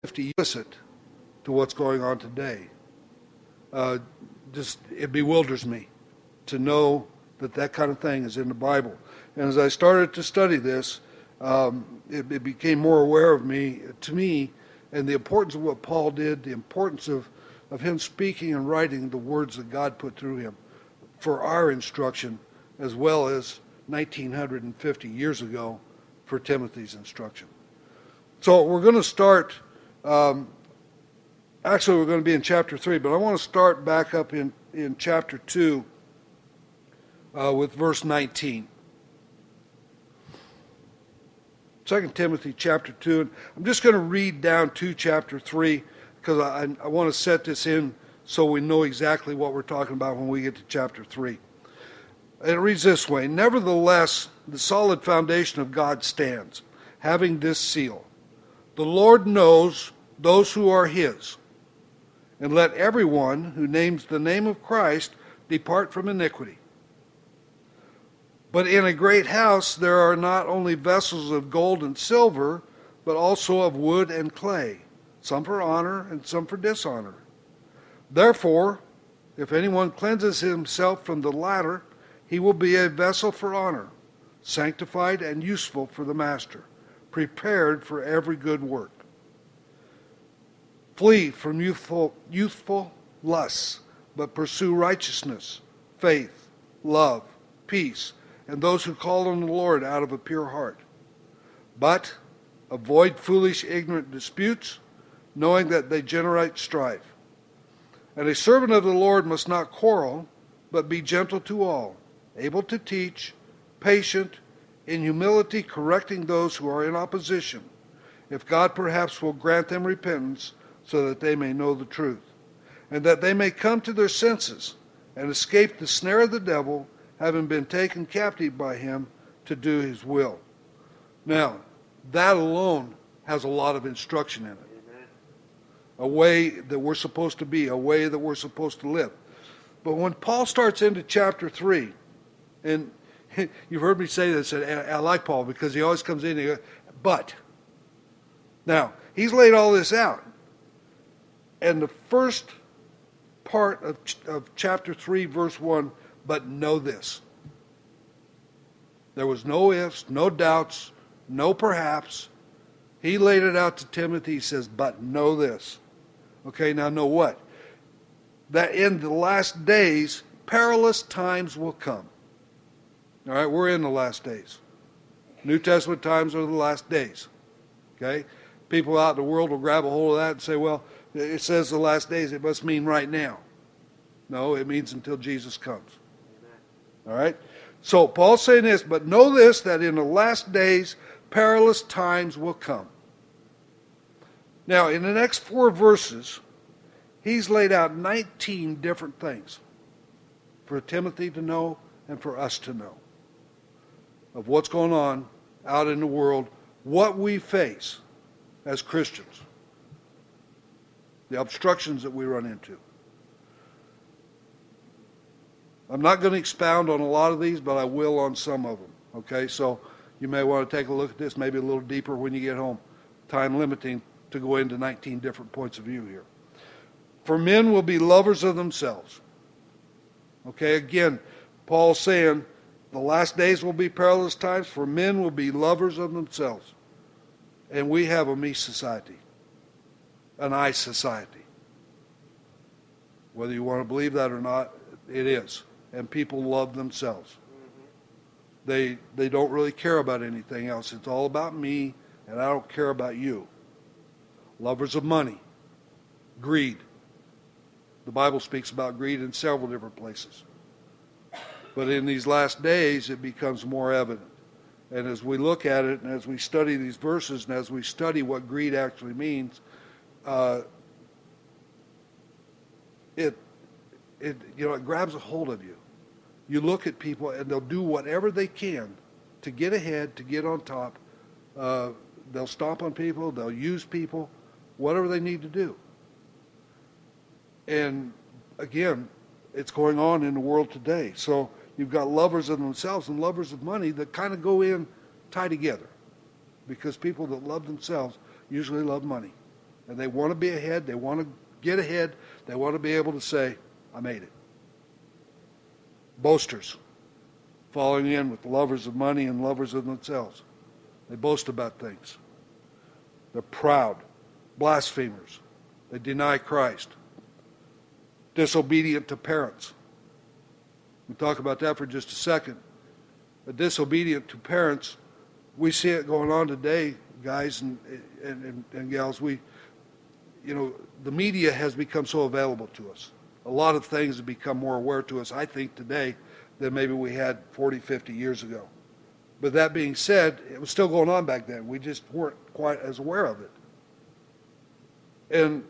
Illicit to what's going on today. It bewilders me to know that kind of thing is in the Bible. And as I started to study this, it became more aware to me, and the importance of what Paul did, the importance of him speaking and writing the words that God put through him for our instruction, as well as 1950 years ago for Timothy's instruction. So we're going to start, we're going to be in chapter 3, but I want to start back up in chapter 2 with verse 19. 2 Timothy chapter 2, and I'm just going to read down to chapter 3 because I want to set this in so we know exactly what we're talking about when we get to chapter 3. And it reads this way: Nevertheless, the solid foundation of God stands, having this seal: The Lord knows those who are his. And let everyone who names the name of Christ depart from iniquity. But in a great house there are not only vessels of gold and silver, but also of wood and clay, some for honor and some for dishonor. Therefore, if anyone cleanses himself from the latter, he will be a vessel for honor, sanctified and useful for the master, prepared for every good work. Flee from youthful lusts, but pursue righteousness, faith, love, peace, and those who call on the Lord out of a pure heart. But avoid foolish, ignorant disputes, knowing that they generate strife. And a servant of the Lord must not quarrel, but be gentle to all, able to teach, patient, in humility correcting those who are in opposition, if God perhaps will grant them repentance, so that they may know the truth, and that they may come to their senses and escape the snare of the devil, having been taken captive by him to do his will. Now, that alone has a lot of instruction in it. Amen. A way that we're supposed to be, a way that we're supposed to live. But when Paul starts into chapter 3, and you've heard me say this, and I like Paul because he always comes in and he goes, but. Now, he's laid all this out. And the first part of chapter 3, verse 1, but know this. There was no ifs, no doubts, no perhaps. He laid it out to Timothy. He says, but know this. Okay, now know what? That in the last days, perilous times will come. All right, we're in the last days. New Testament times are the last days. Okay? People out in the world will grab a hold of that and say, well, it says the last days, it must mean right now. No, it means until Jesus comes. Amen. All right? So Paul's saying this, but know this, that in the last days, perilous times will come. Now, in the next 4 verses, he's laid out 19 different things for Timothy to know and for us to know of what's going on out in the world, what we face as Christians, the obstructions that we run into. I'm not going to expound on a lot of these, but I will on some of them. Okay, so you may want to take a look at this maybe a little deeper when you get home. Time limiting to go into 19 different points of view here. For men will be lovers of themselves. Okay, again, Paul's saying the last days will be perilous times, for men will be lovers of themselves. And we have a me society, an I society. Whether you want to believe that or not, it is. And people love themselves. Mm-hmm. They don't really care about anything else. It's all about me, and I don't care about you. Lovers of money, greed. The Bible speaks about greed in several different places. But in these last days, it becomes more evident. And as we look at it, and as we study these verses, and as we study what greed actually means, it grabs a hold of you. You look at people, and they'll do whatever they can to get ahead, to get on top. They'll stomp on people, they'll use people, whatever they need to do. And again, it's going on in the world today. So you've got lovers of themselves and lovers of money that kind of go in, tie together. Because people that love themselves usually love money. And they want to be ahead. They want to get ahead. They want to be able to say, I made it. Boasters, falling in with lovers of money and lovers of themselves. They boast about things. They're proud. Blasphemers. They deny Christ. Disobedient to parents. We'll talk about that for just a second. But disobedient to parents, we see it going on today, guys and gals. The media has become so available to us. A lot of things have become more aware to us, I think, today than maybe we had 40, 50 years ago. But that being said, it was still going on back then. We just weren't quite as aware of it. And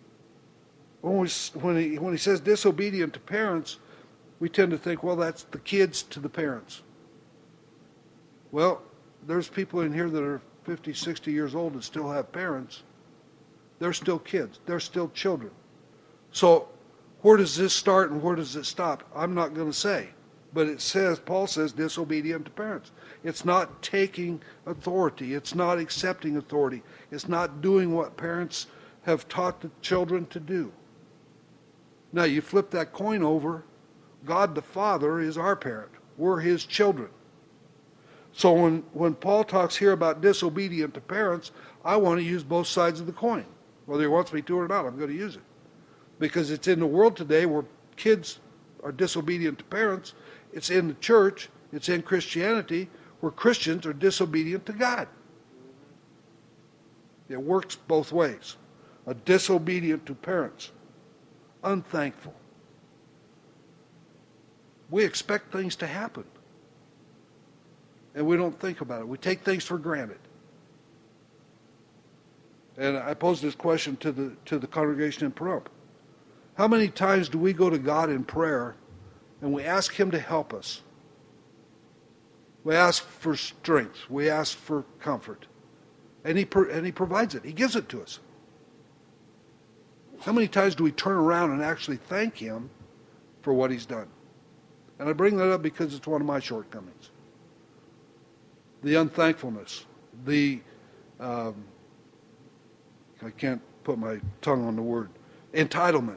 when he says disobedient to parents, we tend to think, well, that's the kids to the parents. Well, there's people in here that are 50, 60 years old that still have parents. They're still kids. They're still children. So where does this start and where does it stop? I'm not going to say. But it says, Paul says, disobedient to parents. It's not taking authority. It's not accepting authority. It's not doing what parents have taught the children to do. Now, you flip that coin over, God the Father is our parent. We're his children. So when Paul talks here about disobedient to parents, I want to use both sides of the coin. Whether he wants me to or not, I'm going to use it. Because it's in the world today where kids are disobedient to parents. It's in the church. It's in Christianity where Christians are disobedient to God. It works both ways. A disobedient to parents. Unthankful. We expect things to happen. And we don't think about it. We take things for granted. And I pose this question to the congregation in Pahrump. How many times do we go to God in prayer and we ask him to help us? We ask for strength. We ask for comfort. And he provides it. He gives it to us. How many times do we turn around and actually thank him for what he's done? And I bring that up because it's one of my shortcomings. The unthankfulness, I can't put my tongue on the word, entitlement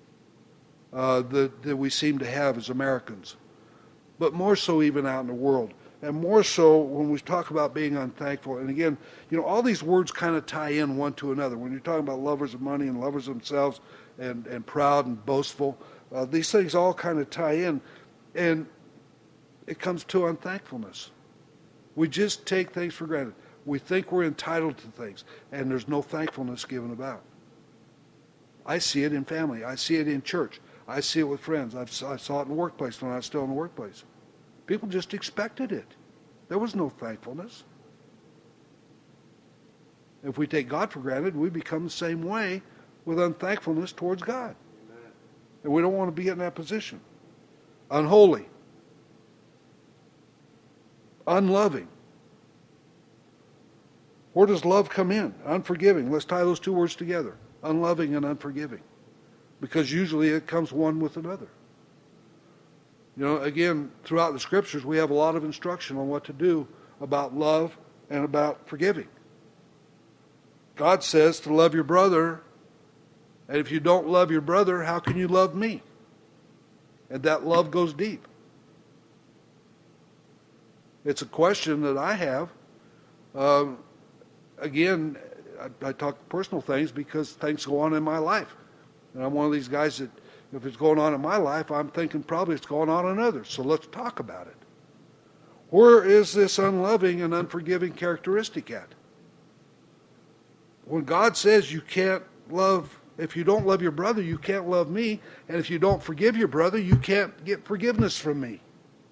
that we seem to have as Americans, but more so even out in the world, and more so when we talk about being unthankful. And again, all these words kind of tie in one to another. When you're talking about lovers of money and lovers of themselves and proud and boastful, these things all kind of tie in, and it comes to unthankfulness. We just take things for granted. We think we're entitled to things, and there's no thankfulness given about. I see it in family. I see it in church. I see it with friends. I saw it in the workplace when I was still in the workplace. People just expected it. There was no thankfulness. If we take God for granted, we become the same way with unthankfulness towards God. Amen. And we don't want to be in that position. Unholy. Unloving. Where does love come in? Unforgiving. Let's tie those two words together. Unloving and unforgiving. Because usually it comes one with another. Again, throughout the scriptures, we have a lot of instruction on what to do about love and about forgiving. God says to love your brother, and if you don't love your brother, how can you love me? And that love goes deep. It's a question that I have. Again, I talk personal things because things go on in my life. And I'm one of these guys that, if it's going on in my life, I'm thinking probably it's going on in others. So let's talk about it. Where is this unloving and unforgiving characteristic at? When God says you can't love, if you don't love your brother, you can't love me. And if you don't forgive your brother, you can't get forgiveness from me.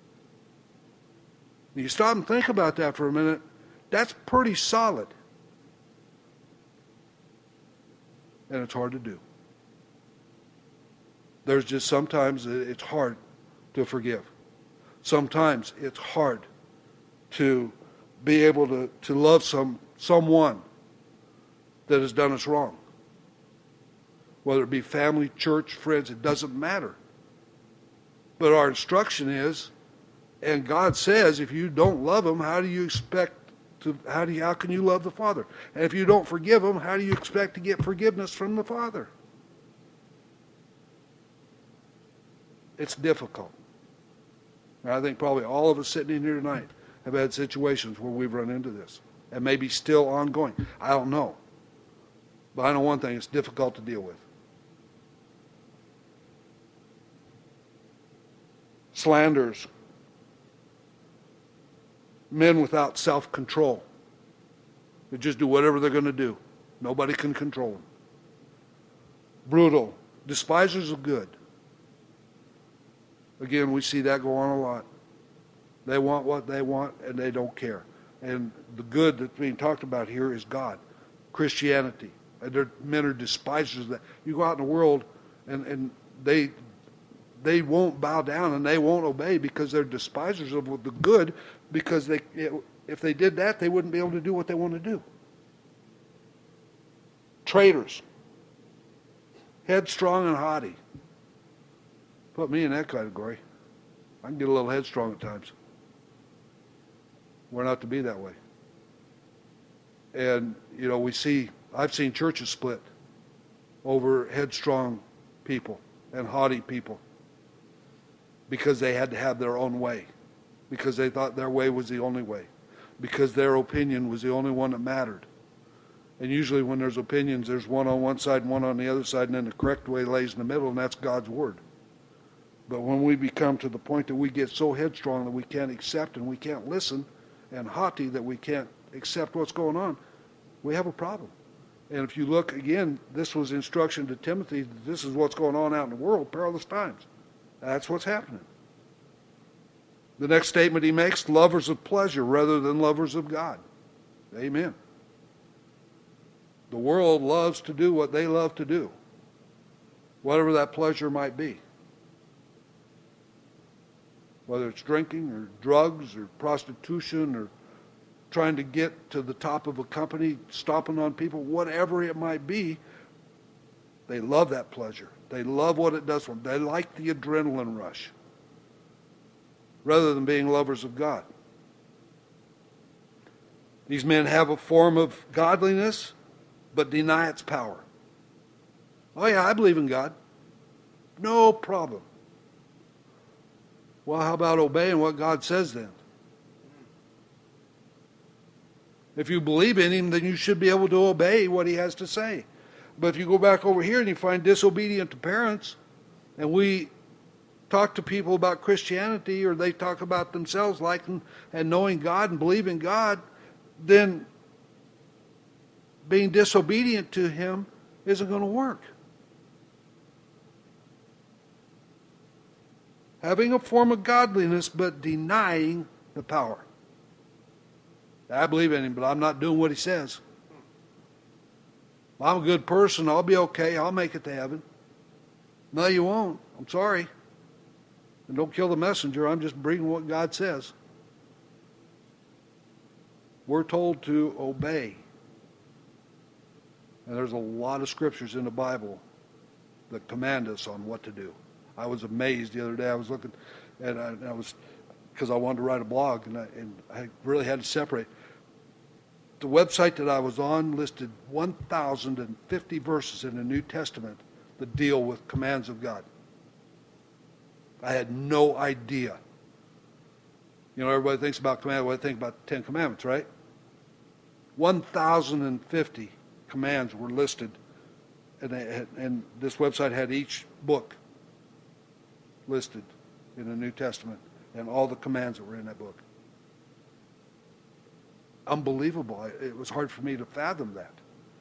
You stop and think about that for a minute. That's pretty solid. And it's hard to do. There's just sometimes it's hard to forgive. Sometimes it's hard to be able to love someone that has done us wrong. Whether it be family, church, friends, it doesn't matter. But our instruction is, and God says, if you don't love them, how do you expect How can you love the Father? And if you don't forgive them, how do you expect to get forgiveness from the Father? It's difficult. And I think probably all of us sitting in here tonight have had situations where we've run into this. And maybe still ongoing. I don't know. But I know one thing, it's difficult to deal with. Slanders. Men without self-control. They just do whatever they're going to do. Nobody can control them. Brutal. Despisers of good. Again, we see that go on a lot. They want what they want and they don't care. And the good that's being talked about here is God. Christianity. And men are despisers of that. You go out in the world and they won't bow down and they won't obey because they're despisers of the good, because if they did that, they wouldn't be able to do what they want to do. Traitors. Headstrong and haughty. Put me in that category. I can get a little headstrong at times. We're not to be that way. And, I've seen churches split over headstrong people and haughty people because they had to have their own way, because they thought their way was the only way, because their opinion was the only one that mattered. And usually when there's opinions, there's one on one side and one on the other side, and then the correct way lays in the middle, and that's God's Word. But when we become to the point that we get so headstrong that we can't accept and we can't listen, and haughty that we can't accept what's going on, we have a problem. And if you look again, this was instruction to Timothy, this is what's going on out in the world, perilous times. That's what's happening. The next statement he makes, lovers of pleasure rather than lovers of God. Amen. The world loves to do what they love to do, whatever that pleasure might be. Whether it's drinking or drugs or prostitution or trying to get to the top of a company, stomping on people, whatever it might be, they love that pleasure. They love what it does for them. They like the adrenaline rush rather than being lovers of God. These men have a form of godliness but deny its power. Oh yeah, I believe in God. No problem. Well, how about obeying what God says then? If you believe in Him, then you should be able to obey what He has to say. But if you go back over here and you find disobedient to parents, and we talk to people about Christianity, or they talk about themselves liking and knowing God and believing God, then being disobedient to Him isn't going to work. Having a form of godliness but denying the power. I believe in Him, but I'm not doing what He says. I'm a good person. I'll be okay. I'll make it to heaven. No, you won't. I'm sorry. And don't kill the messenger. I'm just bringing what God says. We're told to obey. And there's a lot of scriptures in the Bible that command us on what to do. I was amazed the other day. I was looking, and I was, because I wanted to write a blog, and I really had to separate. The website that I was on listed 1,050 verses in the New Testament that deal with commands of God. I had no idea. You know, everybody thinks about command. What they think about the Ten Commandments, right? 1,050 commands were listed, and this website had each book listed in the New Testament and all the commands that were in that book. Unbelievable. It was hard for me to fathom that.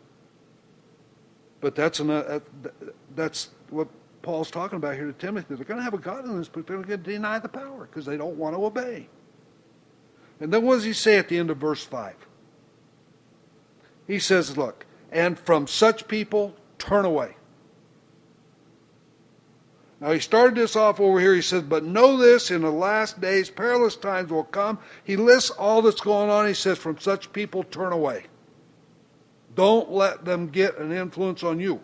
But that's what Paul's talking about here to Timothy. They're going to have a godliness, but they're going to deny the power because they don't want to obey. And then what does he say at the end of verse 5? He says, look, and from such people turn away. Now he started this off over here. He says, but know this, in the last days perilous times will come. He lists all that's going on. He says, from such people turn away. Don't let them get an influence on you.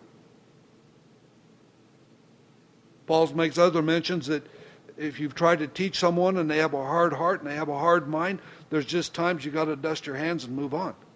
Paul makes other mentions that if you've tried to teach someone and they have a hard heart and they have a hard mind, There's just times you got to dust your hands and move on.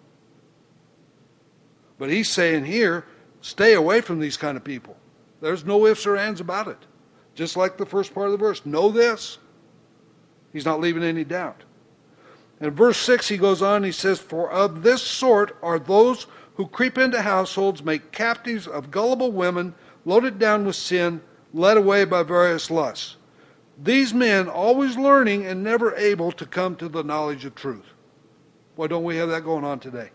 But he's saying here, stay away from these kind of people. There's no ifs or ands about it. Just like the first part of the verse. Know this. He's not leaving any doubt. In verse 6 he goes on, he says, for of this sort are those who creep into households, make captives of gullible women, loaded down with sin, led away by various lusts. These men always learning and never able to come to the knowledge of truth. Why don't we have that going on today?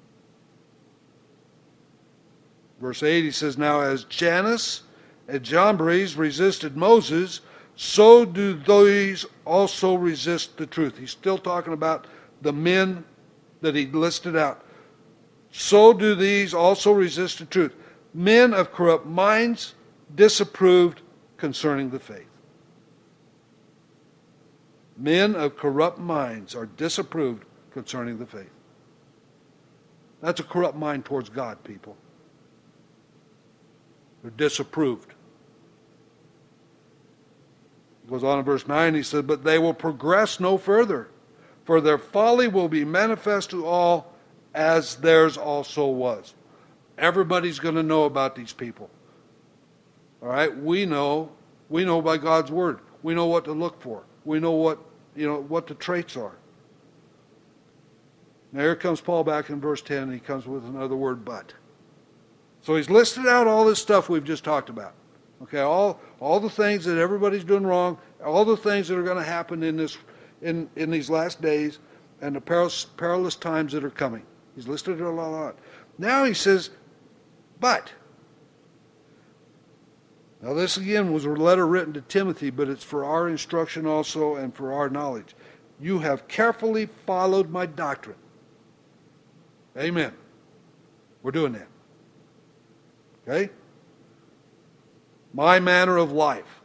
Verse 8 he says, now as Jannes and Jambres resisted Moses, so do these also resist the truth. He's still talking about the men that he listed out. So do these also resist the truth. Men of corrupt minds, disapproved concerning the faith. Men of corrupt minds are disapproved concerning the faith. That's a corrupt mind towards God, people. They're disapproved. He goes on in verse 9, he said, but they will progress no further, for their folly will be manifest to all, as theirs also was. Everybody's going to know about these people. All right? We know by God's word. We know what to look for. We know what the traits are. Now here comes Paul back in verse 10, and he comes with another word, but. So he's listed out all this stuff we've just talked about. Okay, all the things that everybody's doing wrong, all the things that are going to happen in these last days, and the perilous times that are coming. He's listed it a lot. Now he says, but. Now this again was a letter written to Timothy, but it's for our instruction also and for our knowledge. You have carefully followed my doctrine. Amen. We're doing that. Okay? My manner of life.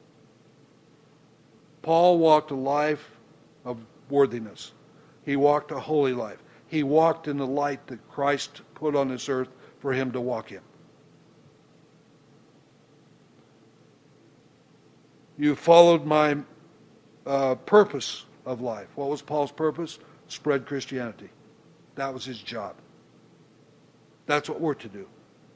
Paul walked a life of worthiness. He walked a holy life. He walked in the light that Christ put on this earth for him to walk in. You followed my purpose of life. What was Paul's purpose? Spread Christianity. That was his job. That's what we're to do.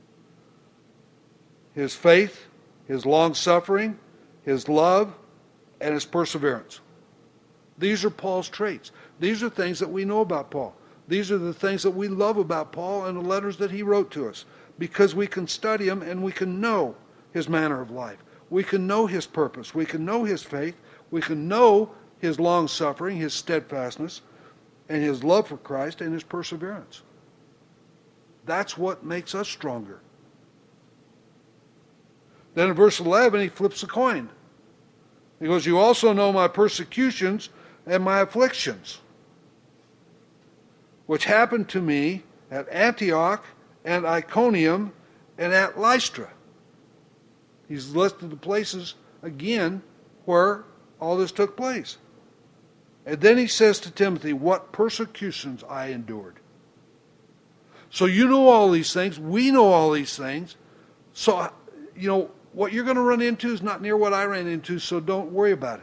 His faith, his long-suffering, his love, and his perseverance. These are Paul's traits. These are things that we know about Paul. These are the things that we love about Paul and the letters that he wrote to us, because we can study them and we can know his manner of life. We can know his purpose. We can know his faith. We can know his long-suffering, his steadfastness, and his love for Christ and his perseverance. That's what makes us stronger. Then in verse 11, he flips the coin. He goes, you also know my persecutions and my afflictions, which happened to me at Antioch and Iconium and at Lystra. He's listed the places again where all this took place. And then he says to Timothy, what persecutions I endured. So you know all these things. We know all these things. So, what you're going to run into is not near what I ran into, so don't worry about it.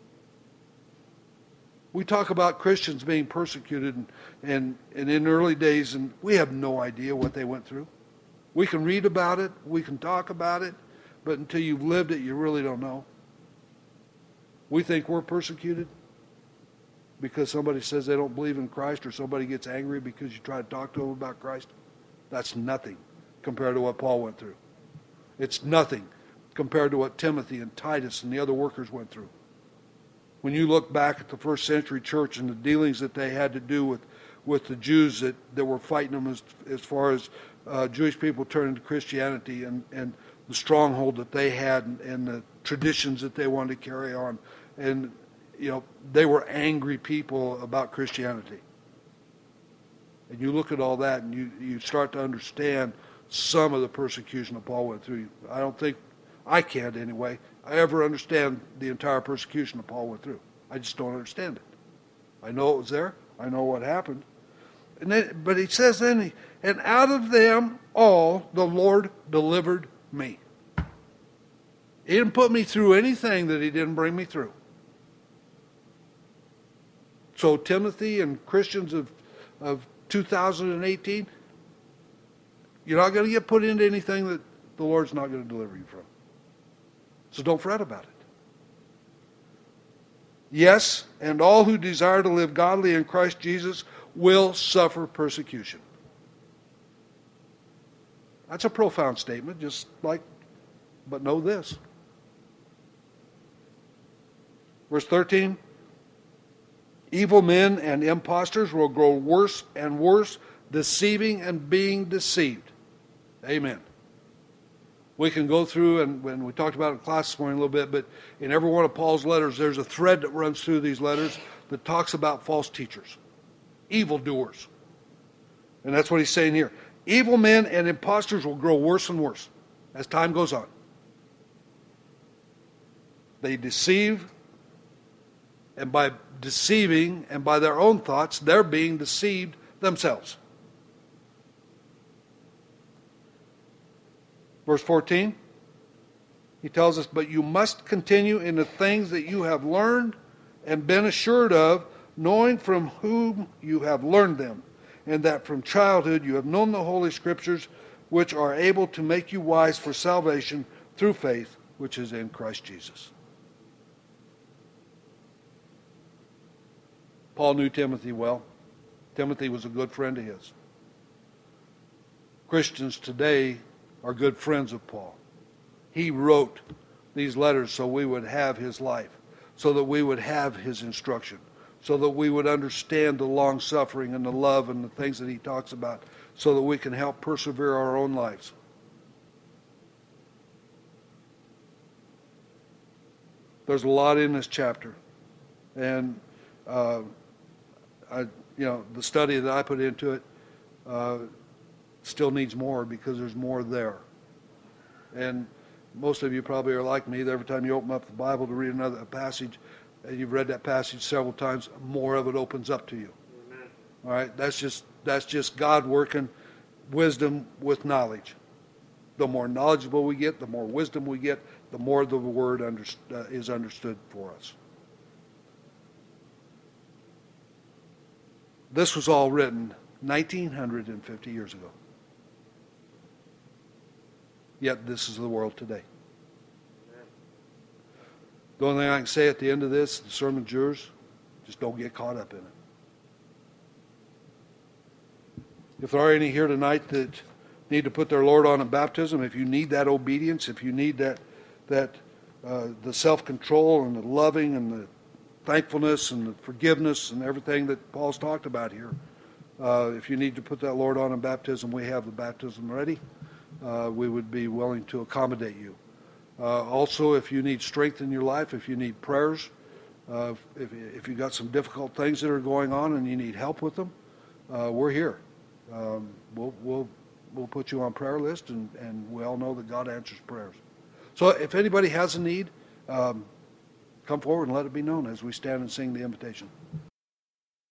We talk about Christians being persecuted and in early days, and we have no idea what they went through. We can read about it, we can talk about it, but until you've lived it, you really don't know. We think we're persecuted because somebody says they don't believe in Christ, or somebody gets angry because you try to talk to them about Christ. That's nothing compared to what Paul went through. It's nothing compared to what Timothy and Titus and the other workers went through. When you look back at the first century church and the dealings that they had to do with the Jews that were fighting them as far as Jewish people turning to Christianity, and the stronghold that they had, and the traditions that they wanted to carry on. And, they were angry people about Christianity. And you look at all that and you start to understand some of the persecution that Paul went through. I don't think, I can't anyway, I ever understand the entire persecution that Paul went through. I just don't understand it. I know it was there. I know what happened. But he says then, and out of them all the Lord delivered me. He didn't put me through anything that he didn't bring me through. So Timothy and Christians of 2018, you're not going to get put into anything that the Lord's not going to deliver you from. So don't fret about it. Yes, and all who desire to live godly in Christ Jesus will suffer persecution. That's a profound statement, but know this. Verse 13, evil men and impostors will grow worse and worse, deceiving and being deceived. Amen. We can go through, and when we talked about it in class this morning a little bit, but in every one of Paul's letters, there's a thread that runs through these letters that talks about false teachers, evildoers. And that's what he's saying here. Evil men and impostors will grow worse and worse as time goes on. They deceive, and by deceiving and by their own thoughts, they're being deceived themselves. Verse 14, he tells us, but you must continue in the things that you have learned and been assured of, knowing from whom you have learned them, and that from childhood you have known the Holy Scriptures, which are able to make you wise for salvation through faith, which is in Christ Jesus. Paul knew Timothy well. Timothy was a good friend of his. Christians today are good friends of Paul. He wrote these letters so we would have his life, so that we would have his instruction, so that we would understand the long-suffering and the love and the things that he talks about, so that we can help persevere our own lives. There's a lot in this chapter, and the study that I put into it still needs more, because there's more there. And most of you probably are like me. Every time you open up the Bible to read a passage, and you've read that passage several times, more of it opens up to you. Amen. All right, that's just God working wisdom with knowledge. The more knowledgeable we get, the more wisdom we get, the more the Word is understood for us. This was all written 1,950 years ago. Yet this is the world today. The only thing I can say at the end of this, the sermon's yours, just don't get caught up in it. If there are any here tonight that need to put their Lord on in baptism, if you need that obedience, if you need that the self-control and the loving and the thankfulness and the forgiveness and everything that Paul's talked about here, if you need to put that Lord on in baptism, we have the baptism ready. We would be willing to accommodate you. Also, if you need strength in your life, if you need prayers, if you've got some difficult things that are going on and you need help with them, we're here. We'll put you on prayer list, and we all know that God answers prayers. So if anybody has a need, come forward and let it be known as we stand and sing the invitation.